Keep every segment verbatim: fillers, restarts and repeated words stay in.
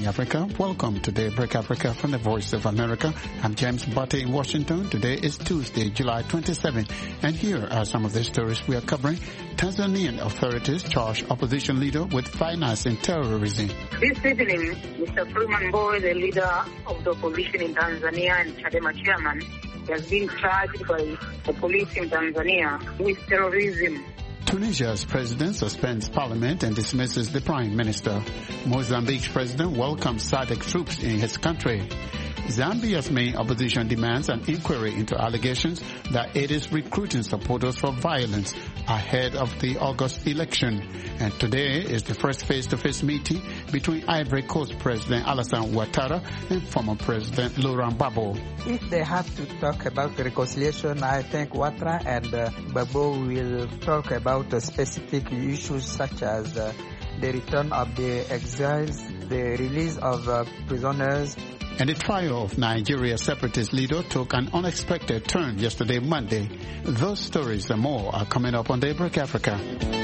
morning, Africa. Welcome to Daybreak Africa from the Voice of America. I'm James Butte in Washington. Today is Tuesday, July twenty-seventh, and here are some of the stories we are covering. Tanzanian authorities charge opposition leader with financing terrorism. This evening, Mister Freeman Mbowe, the leader of the opposition in Tanzania and Chadema chairman, has been charged by the police in Tanzania with terrorism. Tunisia's president suspends parliament and dismisses the prime minister. Mozambique's president welcomes S A D C troops in his country. Zambia's main opposition demands an inquiry into allegations that it is recruiting supporters for violence ahead of the August election. And today is the first face-to-face meeting between Ivory Coast President Alassane Ouattara and former President Laurent Gbagbo. If they have to talk about reconciliation, I think Ouattara and uh, Gbagbo will talk about uh, specific issues such as uh, the return of the exiles, the release of uh, prisoners. And the trial of Nigeria's separatist leader took an unexpected turn yesterday, Monday. Those stories and more are coming up on Daybreak Africa.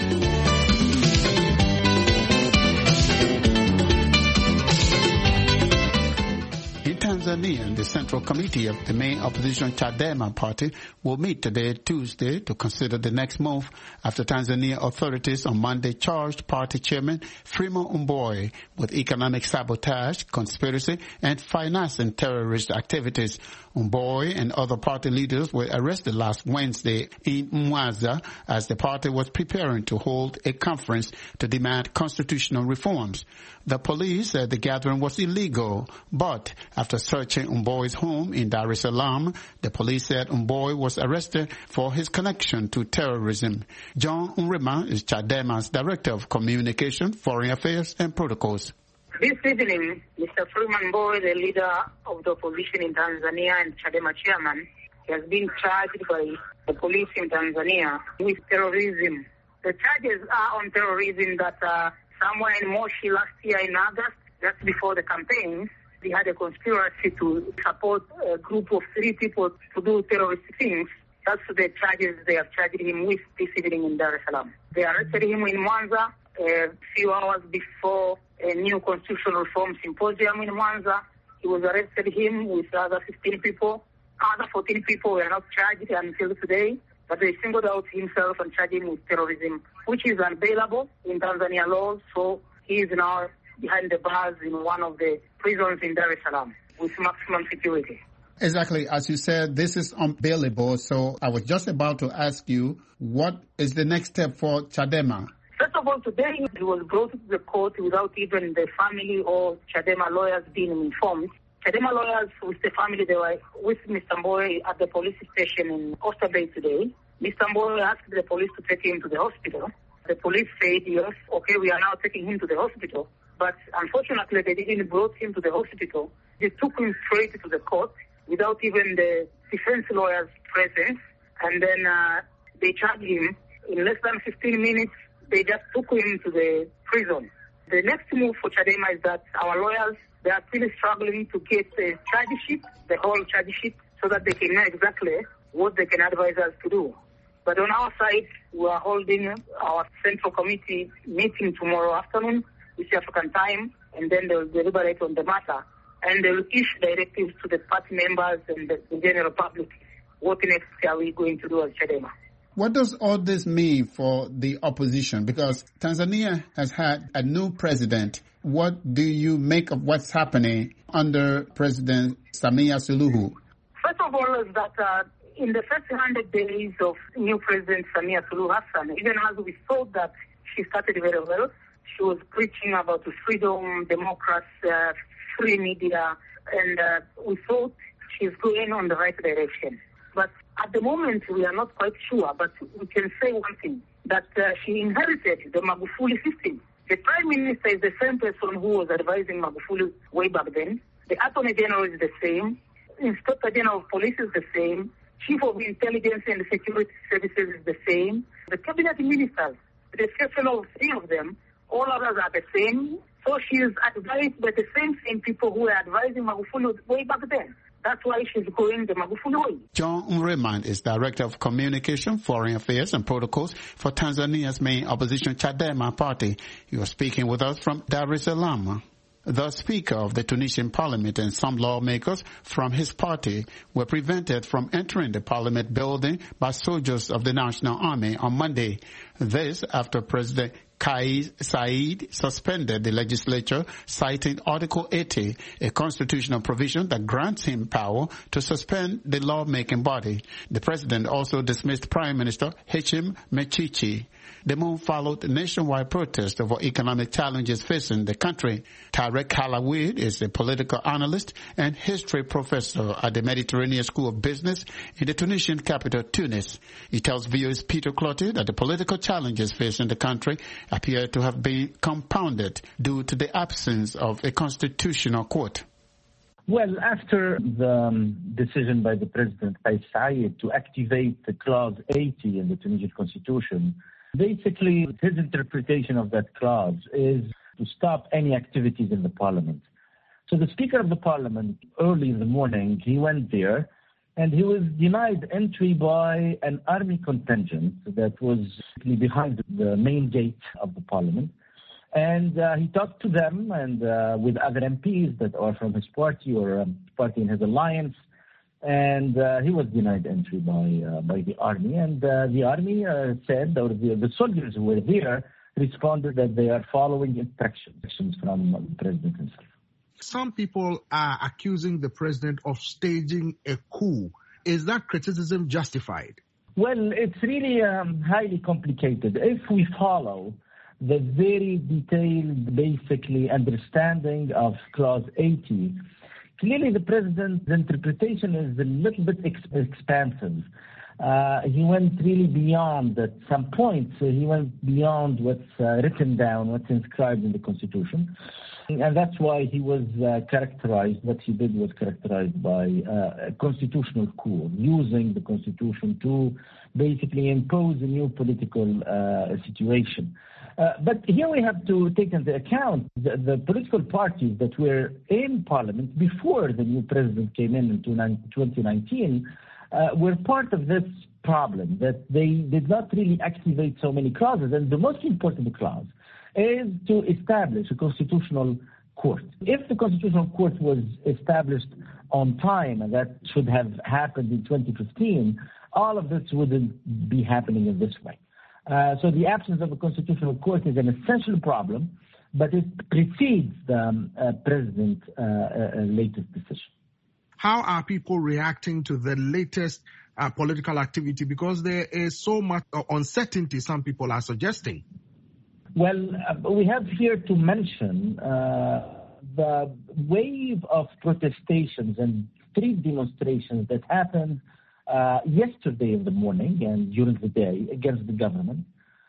Tanzania, the Central Committee of the main opposition Chadema party will meet today, Tuesday, to consider the next move after Tanzania authorities on Monday charged party chairman Freeman Mbowe with economic sabotage, conspiracy, and financing terrorist activities. Mbowe and other party leaders were arrested last Wednesday in Mwanza as the party was preparing to hold a conference to demand constitutional reforms. The police said the gathering was illegal, but after searching Mbowe's home in Dar es Salaam, the police said Mbowe was arrested for his connection to terrorism. John Nrema is Chadema's Director of Communication, Foreign Affairs and Protocols. This evening, Mister Freeman Mbowe, the leader of the opposition in Tanzania and Chadema chairman, has been charged by the police in Tanzania with terrorism. The charges are on terrorism that uh, somewhere in Moshi last year in August, just before the campaign, they had a conspiracy to support a group of three people to do terrorist things. That's the charges they have charged him with this evening in Dar es Salaam. They arrested him in Mwanza a few hours before a new constitutional reform symposium in Mwanza. He was arrested him with other fifteen people. Other fourteen people were not charged until today, but they singled out himself and charged him with terrorism, which is unbailable in Tanzania laws. So he is now behind the bars in one of the prisons in Dar es Salaam with maximum security. Exactly. As you said, this is unbailable. So I was just about to ask you, what is the next step for Chadema? First of all, today he was brought to the court without even the family or Chadema lawyers being informed. Chadema lawyers with the family, they were with Mister Mbowe at the police station in Oyster Bay today. Mister Mbowe asked the police to take him to the hospital. The police said, yes, okay, we are now taking him to the hospital. But unfortunately, they didn't bring him to the hospital. They took him straight to the court without even the defense lawyer's presence. And then uh, they charged him. In less than fifteen minutes, they just took him to the prison. The next move for Chadema is that our lawyers, they are still struggling to get the charge sheet, the whole charge sheet, so that they can know exactly what they can advise us to do. But on our side, we are holding our Central Committee meeting tomorrow afternoon, East African time, and then they will deliberate on the matter. And they will issue directives to the party members and the, the general public. What next are we going to do as Chadema? What does all this mean for the opposition? Because Tanzania has had a new president. What do you make of what's happening under President Samia Suluhu? First of all, is that uh, in the first one hundred days of new President Samia Suluhu Hassan, even as we thought that she started very well, she was preaching about freedom, democracy, uh, free media, and uh, we thought she's going on the right direction. But at the moment, we are not quite sure, but we can say one thing, that uh, she inherited the Magufuli system. The Prime Minister is the same person who was advising Magufuli way back then. The Attorney General is the same. Inspector General of Police is the same. Chief of Intelligence and Security Services is the same. The Cabinet Ministers, the exception of three of them, all others are the same. So she is advised by the same same people who were advising Magufuli way back then. That's why she's going the Magufuli way. John Nrema is Director of Communication, Foreign Affairs and Protocols for Tanzania's main opposition Chadema party. You are speaking with us from Dar es Salaam. The Speaker of the Tunisian Parliament and some lawmakers from his party were prevented from entering the Parliament building by soldiers of the National Army on Monday. This after President Kais Saied suspended the legislature, citing Article eighty, a constitutional provision that grants him power to suspend the lawmaking body. The president also dismissed Prime Minister Hichem Mechichi. The move followed nationwide protests over economic challenges facing the country. Tarek Halawi is a political analyst and history professor at the Mediterranean School of Business in the Tunisian capital, Tunis. He tells V O A's Peter Clottey that the political challenges facing the country appear to have been compounded due to the absence of a constitutional court. Well, after the um, decision by the President Kais Saied to activate the Clause eighty in the Tunisian Constitution, basically his interpretation of that clause is to stop any activities in the parliament. So the Speaker of the Parliament, early in the morning, he went there and he was denied entry by an army contingent that was behind the main gate of the Parliament. And uh, he talked to them and uh, with other M Ps that are from his party or um, party in his alliance. And uh, he was denied entry by uh, by the army. And uh, the army uh, said, or the, the soldiers who were there responded that they are following instructions from the president himself. Some people are accusing the president of staging a coup. Is that criticism justified? Well, it's really um, highly complicated. If we follow the very detailed, basically, understanding of Clause eighty, clearly the president's interpretation is a little bit ex- expansive. Uh, he went really beyond at some points. So he went beyond what's uh, written down, what's inscribed in the Constitution. And that's why he was uh, characterized, what he did was characterized by uh, a constitutional coup, using the Constitution to basically impose a new political uh, situation. Uh, but here we have to take into account the, the political parties that were in Parliament before the new president came in in twenty nineteen uh, were part of this problem, that they did not really activate so many clauses. And the most important clause is to establish a constitutional court. If the constitutional court was established on time, and that should have happened in twenty fifteen, all of this wouldn't be happening in this way. Uh, so the absence of a constitutional court is an essential problem, but it precedes the um, uh, president's uh, uh, latest decision. How are people reacting to the latest uh, political activity? Because there is so much uh, uncertainty, some people are suggesting. Well, uh, we have here to mention uh, the wave of protestations and street demonstrations that happened Uh, yesterday in the morning and during the day against the government.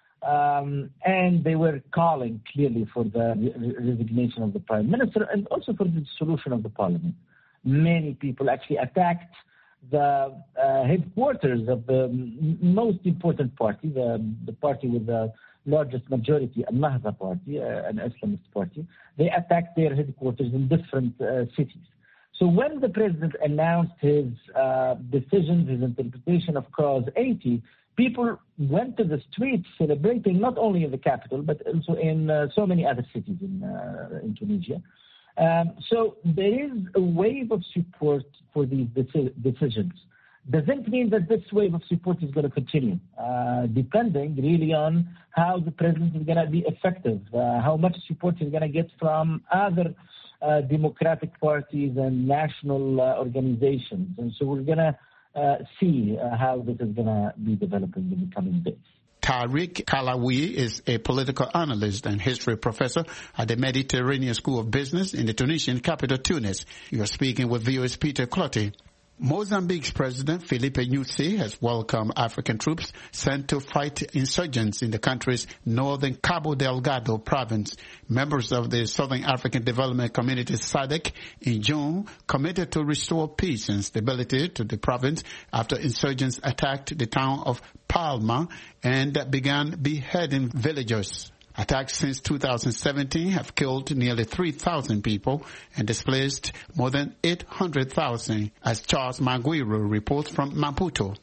Um, and they were calling clearly for the re- resignation of the prime minister and also for the dissolution of the parliament. Many people actually attacked the uh, headquarters of the m- most important party, the, the party with the largest majority, Al-Nahda party, uh, an Islamist party. They attacked their headquarters in different uh, cities. So when the president announced his uh, decisions, his interpretation of Clause eighty, people went to the streets celebrating not only in the capital, but also in uh, so many other cities in, uh, in Tunisia. Um, so there is a wave of support for these deci- decisions. Doesn't mean that this wave of support is going to continue, uh, depending really on how the president is going to be effective, uh, how much support he's going to get from other Uh, democratic parties and national uh, organizations. And so we're going to uh, see uh, how this is going to be developing in the coming days. Tarek Halawi is a political analyst and history professor at the Mediterranean School of Business in the Tunisian capital, Tunis. You are speaking with V O A's Peter Clottey. Mozambique's President Filipe Nyusi has welcomed African troops sent to fight insurgents in the country's northern Cabo Delgado province. Members of the Southern African Development Community S A D C in June committed to restore peace and stability to the province after insurgents attacked the town of Palma and began beheading villagers. Attacks since two thousand seventeen have killed nearly three thousand people and displaced more than eight hundred thousand, as Charles Maguire reports from Maputo.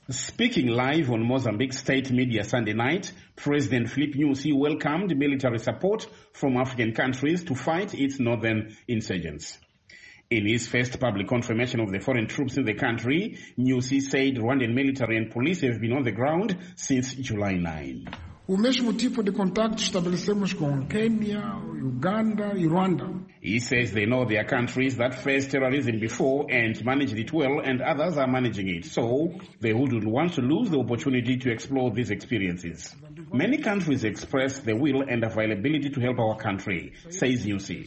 Speaking live on Mozambique state media Sunday night, President Filipe Nyusi welcomed military support from African countries to fight its northern insurgents. In his first public confirmation of the foreign troops in the country, Nyusi said Rwandan military and police have been on the ground since July ninth. O mesmo tipo de contato estabelecemos com Kenya, Uganda e Rwanda. He says they know their countries that faced terrorism before and managed it well, and others are managing it. So they wouldn't want to lose the opportunity to explore these experiences. Many countries express the will and availability to help our country, says Nyusi.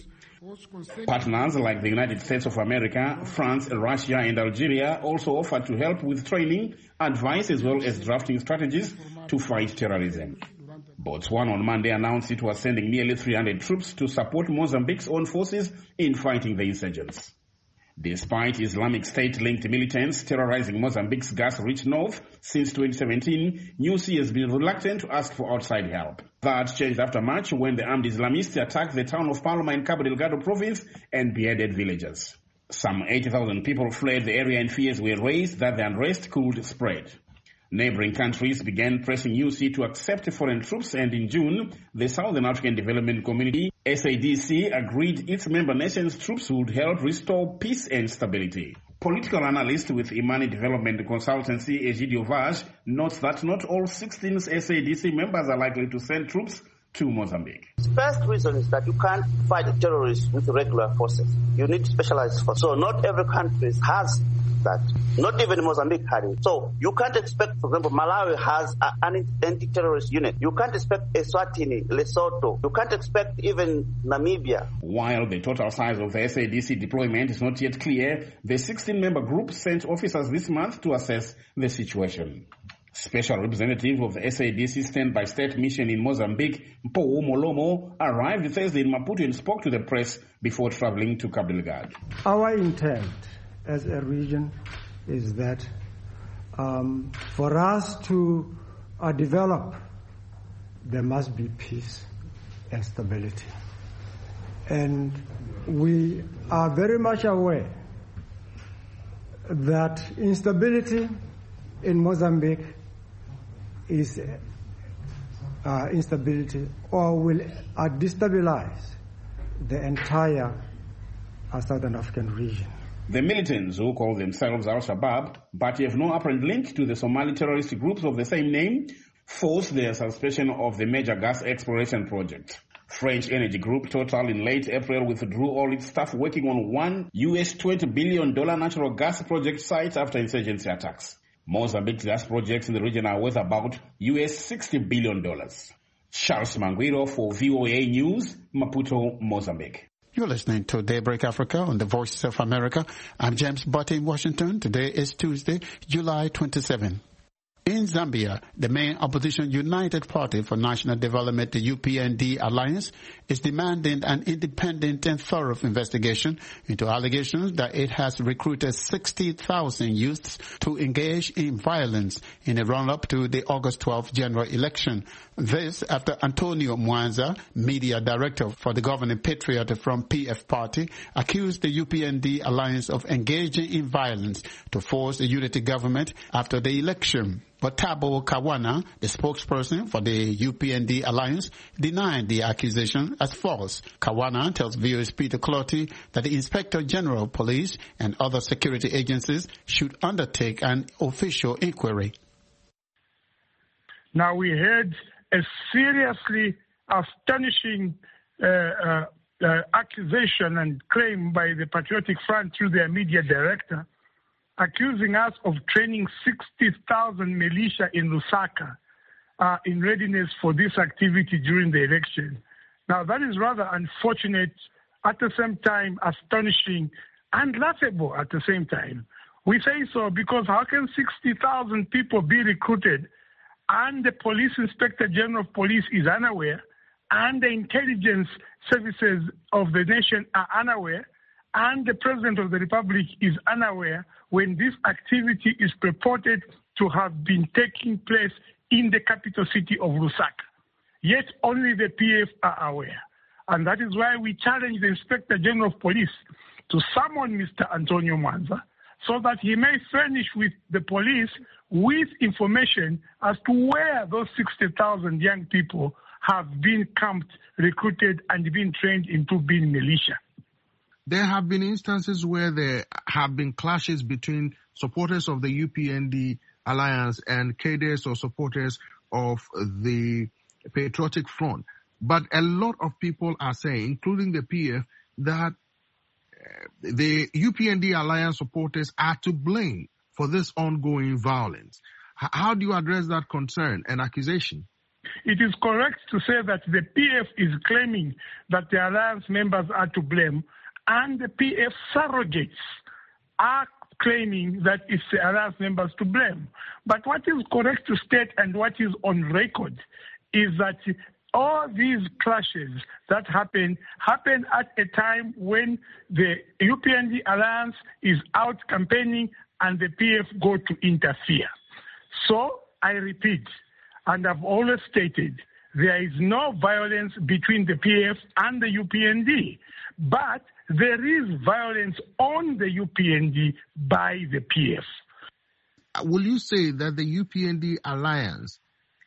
Partners like the United States of America, France, Russia and Algeria also offered to help with training, advice as well as drafting strategies to fight terrorism. Botswana on Monday announced it was sending nearly three hundred troops to support Mozambique's own forces in fighting the insurgents. Despite Islamic State-linked militants terrorizing Mozambique's gas-rich north since twenty seventeen, Nyusi has been reluctant to ask for outside help. That changed after March when the armed Islamists attacked the town of Palma in Cabo Delgado province and beheaded villagers. Some eighty thousand people fled the area and fears were raised that the unrest could spread. Neighboring countries began pressing Nyusi to accept foreign troops, and in June, the Southern African Development Community, S A D C, agreed its member nations' troops would help restore peace and stability. Political analyst with Imani Development Consultancy, Egidio Vaz, notes that not all sixteen S A D C members are likely to send troops to Mozambique. The first reason is that you can't fight terrorists with regular forces. You need specialized forces. So not every country has that. Not even Mozambique had it. So you can't expect, for example, Malawi has an anti-terrorist unit. You can't expect Eswatini, Lesotho. You can't expect even Namibia. While the total size of the S A D C deployment is not yet clear, the sixteen-member group sent officers this month to assess the situation. Special representative of the S A D C Standby State Mission in Mozambique, Mpou Molomo, arrived Thursday in Maputo and spoke to the press before traveling to Cabo Delgado. Our intent as a region is that um, for us to uh, develop, there must be peace and stability. And we are very much aware that instability in Mozambique is uh, instability or will uh, destabilize the entire uh, Southern African region. The militants, who call themselves Al-Shabaab, but have no apparent link to the Somali terrorist groups of the same name, forced their suspension of the major gas exploration project. French energy group Total in late April withdrew all its staff working on one U S twenty billion dollars natural gas project site after insurgency attacks. Mozambique's gas projects in the region are worth about U S sixty billion dollars. Charles Manguiro for V O A News, Maputo, Mozambique. You're listening to Daybreak Africa on the Voice of America. I'm James Butt in Washington. Today is Tuesday, July twenty-seventh. In Zambia, the main opposition United Party for National Development, the U P N D Alliance, is demanding an independent and thorough investigation into allegations that it has recruited sixty thousand youths to engage in violence in the run-up to the August twelfth general election. This after Antonio Mwanza, media director for the governing Patriot from P F Party, accused the U P N D Alliance of engaging in violence to force a unity government after the election. But Thabo Kawana, the spokesperson for the U P N D Alliance, denied the accusation as false. Kawana tells V O A's Peter Clotty that the Inspector General of Police and other security agencies should undertake an official inquiry. Now, we heard a seriously astonishing uh, uh, uh, accusation and claim by the Patriotic Front through their media director, accusing us of training sixty thousand militia in Lusaka uh, in readiness for this activity during the election. Now, that is rather unfortunate, at the same time astonishing and laughable at the same time. We say so because how can sixty thousand people be recruited and the Police Inspector General of Police is unaware and the intelligence services of the nation are unaware and the President of the Republic is unaware when this activity is purported to have been taking place in the capital city of Lusaka. Yet only the P F are aware. And that is why we challenge the Inspector General of Police to summon Mister Antonio Mwanza, so that he may furnish with the police with information as to where those sixty thousand young people have been camped, recruited, and been trained into being militia. There have been instances where there have been clashes between supporters of the U P N D alliance and cadres or supporters of the Patriotic Front. But a lot of people are saying, including the P F, that the U P N D alliance supporters are to blame for this ongoing violence. How do you address that concern and accusation? It is correct to say that the P F is claiming that the alliance members are to blame, and the P F surrogates are claiming that it's the alliance members to blame. But what is correct to state and what is on record is that all these clashes that happen, happen at a time when the U P N D alliance is out campaigning and the P F go to interfere. So I repeat, and I've always stated, there is no violence between the P F and the U P N D, but there is violence on the U P N D by the P F. Will you say that the U P N D alliance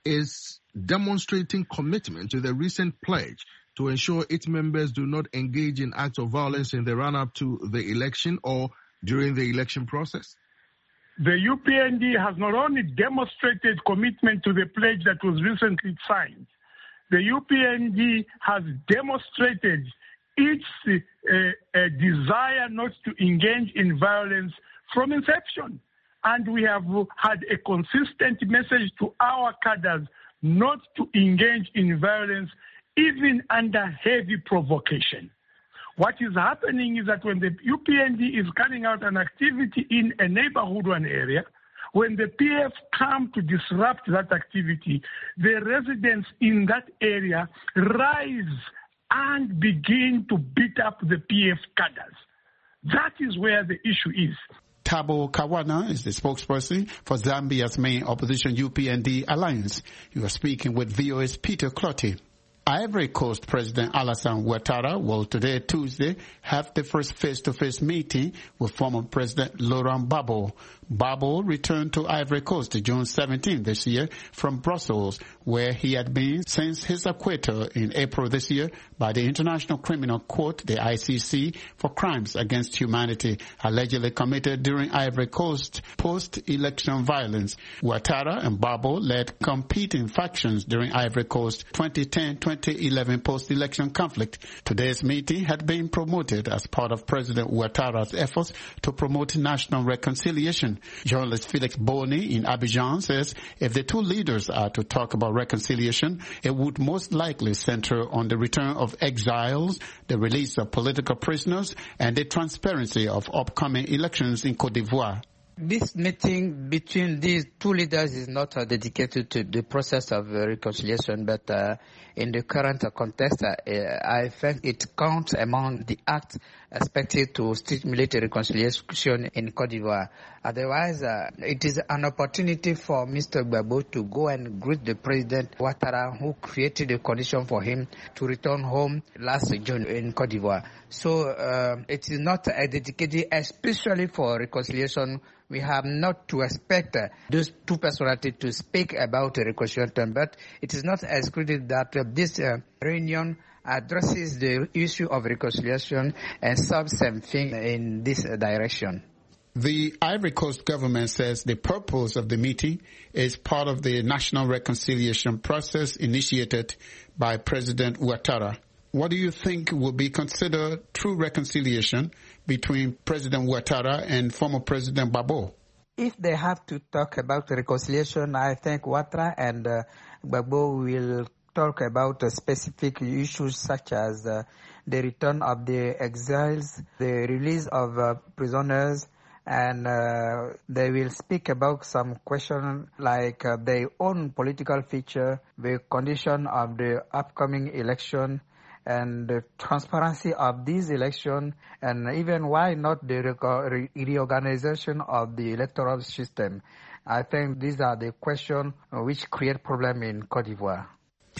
is demonstrating commitment to the recent pledge to ensure its members do not engage in acts of violence in the run-up to the election or during the election process? The U P N D has not only demonstrated commitment to the pledge that was recently signed, the U P N D has demonstrated its uh, uh, desire not to engage in violence from inception. And we have had a consistent message to our cadres not to engage in violence, even under heavy provocation. What is happening is that when the U P N D is carrying out an activity in a neighborhood or an area, when the P F come to disrupt that activity, the residents in that area rise and begin to beat up the P F cadres. That is where the issue is. Thabo Kawana is the spokesperson for Zambia's main opposition U P N D alliance. You are speaking with V O A's Peter Clotty. Ivory Coast President Alassane Ouattara will today, Tuesday, have the first face-to-face meeting with former President Laurent Gbagbo. Gbagbo returned to Ivory Coast June seventeenth this year from Brussels, where he had been since his acquittal in April this year by the International Criminal Court, the I C C, for crimes against humanity allegedly committed during Ivory Coast post-election violence. Ouattara and Gbagbo led competing factions during Ivory Coast twenty ten twenty eleven post-election conflict. Today's meeting had been promoted as part of President Ouattara's efforts to promote national reconciliation. Journalist Felix Boni in Abidjan says if the two leaders are to talk about reconciliation, it would most likely center on the return of exiles, the release of political prisoners, and the transparency of upcoming elections in Côte d'Ivoire. This meeting between these two leaders is not uh, dedicated to the process of uh, reconciliation, but uh, in the current uh, context, uh, I think it counts among the acts expected to stimulate reconciliation in Côte d'Ivoire. Otherwise, uh, it is an opportunity for Mister Gbagbo to go and greet the President Ouattara, who created a condition for him to return home last June in Côte d'Ivoire. So uh, it is not uh, dedicated especially for reconciliation. We have not to expect uh, those two personalities to speak about uh, reconciliation, but it is not excluded that uh, this uh, reunion addresses the issue of reconciliation and solves something in this uh, direction. The Ivory Coast government says the purpose of the meeting is part of the national reconciliation process initiated by President Ouattara. What do you think will be considered true reconciliation between President Ouattara and former President Gbagbo? If they have to talk about reconciliation, I think Ouattara and uh, Gbagbo will talk about uh, specific issues such as uh, the return of the exiles, the release of uh, prisoners, and uh, they will speak about some questions like uh, their own political future, the condition of the upcoming election, and the transparency of this election, and even why not the re- reorganization of the electoral system. I think these are the questions which create problem in Côte d'Ivoire.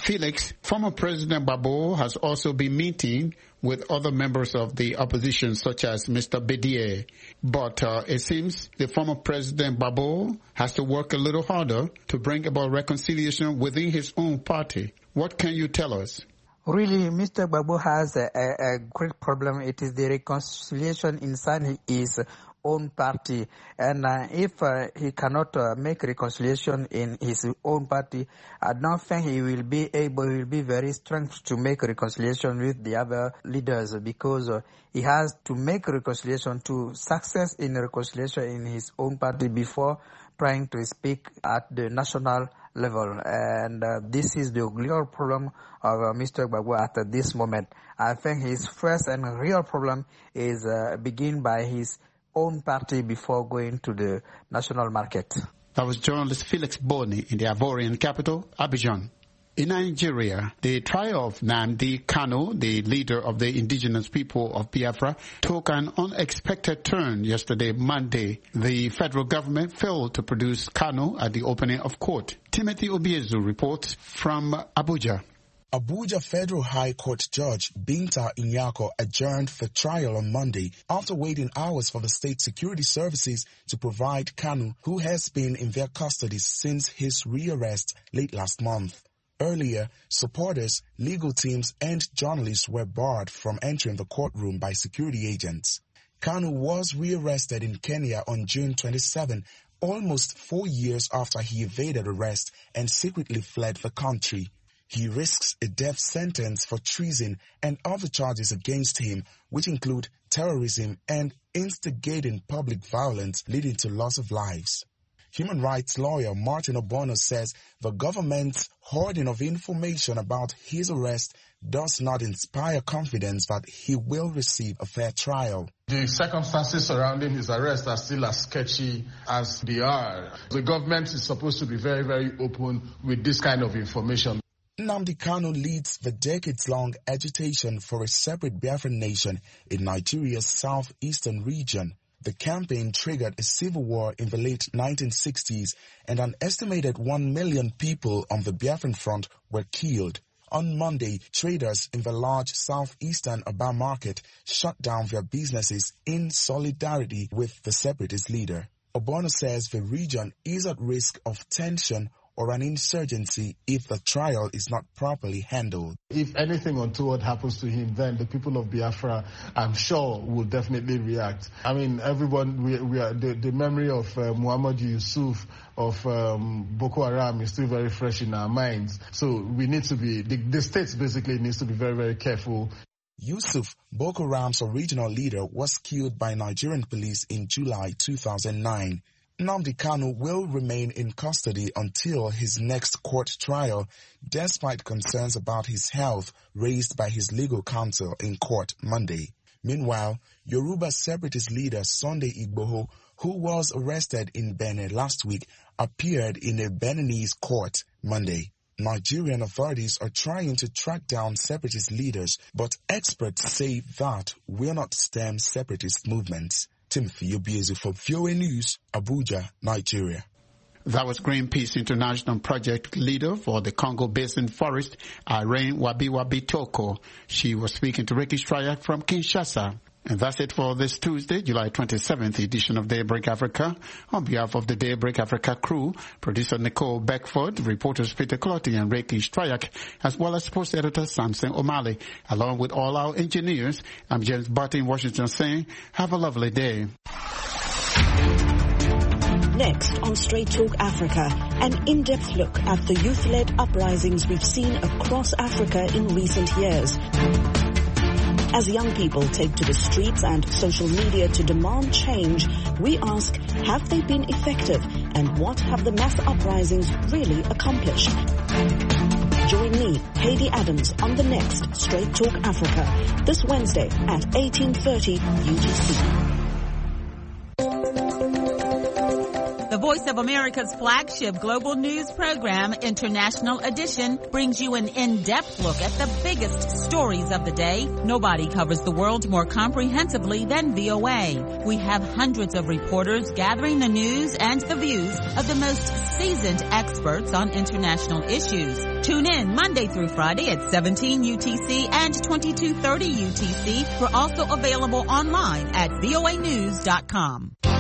Felix, former President Gbagbo has also been meeting with other members of the opposition, such as Mister Bedier. But uh, it seems the former President Gbagbo has to work a little harder to bring about reconciliation within his own party. What can you tell us? Really, Mister Gbagbo has a, a, a great problem. It is the reconciliation inside his own party, and uh, if uh, he cannot uh, make reconciliation in his own party, I don't think he will be able, he will be very strong to make reconciliation with the other leaders, because uh, he has to make reconciliation, to success in reconciliation in his own party before trying to speak at the national level. And uh, this is the real problem of uh, Mister Gbagbo at this moment. I think his first and real problem is uh, begin by his own party before going to the national market. That was journalist Felix Boni in the Ivorian capital, Abidjan. In Nigeria, the trial of Nnamdi Kanu, the leader of the indigenous people of Biafra, took an unexpected turn yesterday, Monday. The federal government failed to produce Kanu at the opening of court. Timothy Obiezu reports from Abuja. Abuja Federal High Court Judge Binta Inyako adjourned the trial on Monday after waiting hours for the state security services to provide Kanu, who has been in their custody since his rearrest late last month. Earlier, supporters, legal teams, and journalists were barred from entering the courtroom by security agents. Kanu was rearrested in Kenya on June twenty-seventh, almost four years after he evaded arrest and secretly fled the country. He risks a death sentence for treason and other charges against him, which include terrorism and instigating public violence leading to loss of lives. Human rights lawyer Martin Obono says the government's hoarding of information about his arrest does not inspire confidence that he will receive a fair trial. The circumstances surrounding his arrest are still as sketchy as they are. The government is supposed to be very, very open with this kind of information. Nnamdi Kanu leads the decades-long agitation for a separate Biafran nation in Nigeria's southeastern region. The campaign triggered a civil war in the late nineteen sixties, and an estimated one million people on the Biafran front were killed. On Monday, traders in the large southeastern Aba market shut down their businesses in solidarity with the separatist leader. Obono says the region is at risk of tension or an insurgency if the trial is not properly handled. If anything untoward happens to him, then the people of Biafra, I'm sure, will definitely react. I mean, everyone, we, we are, the, the memory of uh, Muhammad Yusuf, of um, Boko Haram is still very fresh in our minds. So we need to be, the, the state basically needs to be very, very careful. Yusuf, Boko Haram's original leader, was killed by Nigerian police in July two thousand nine. Nnamdi Kanu will remain in custody until his next court trial, despite concerns about his health raised by his legal counsel in court Monday. Meanwhile, Yoruba separatist leader Sunday Igboho, who was arrested in Benin last week, appeared in a Beninese court Monday. Nigerian authorities are trying to track down separatist leaders, but experts say that will not stem separatist movements. Timothy Obiezu for V O A News, Abuja, Nigeria. That was Greenpeace International Project leader for the Congo Basin Forest, Irene Wabiwabi Toko. She was speaking to Ricky Stryak from Kinshasa. And that's it for this Tuesday, July twenty-seventh edition of Daybreak Africa. On behalf of the Daybreak Africa crew, producer Nicole Beckford, reporters Peter Clotty and Ricky Stryak, as well as sports editor Samson O'Malley, along with all our engineers, I'm James Barty in Washington saying, have a lovely day. Next on Straight Talk Africa, an in-depth look at the youth-led uprisings we've seen across Africa in recent years. As young people take to the streets and social media to demand change, we ask, have they been effective, and what have the mass uprisings really accomplished? Join me, Hayley Adams, on the next Straight Talk Africa, this Wednesday at eighteen thirty U T C. The Voice of America's flagship global news program, International Edition, brings you an in-depth look at the biggest stories of the day. Nobody covers the world more comprehensively than V O A. We have hundreds of reporters gathering the news and the views of the most seasoned experts on international issues. Tune in Monday through Friday at seventeen U T C and twenty-two thirty U T C. We're also available online at V O A news dot com.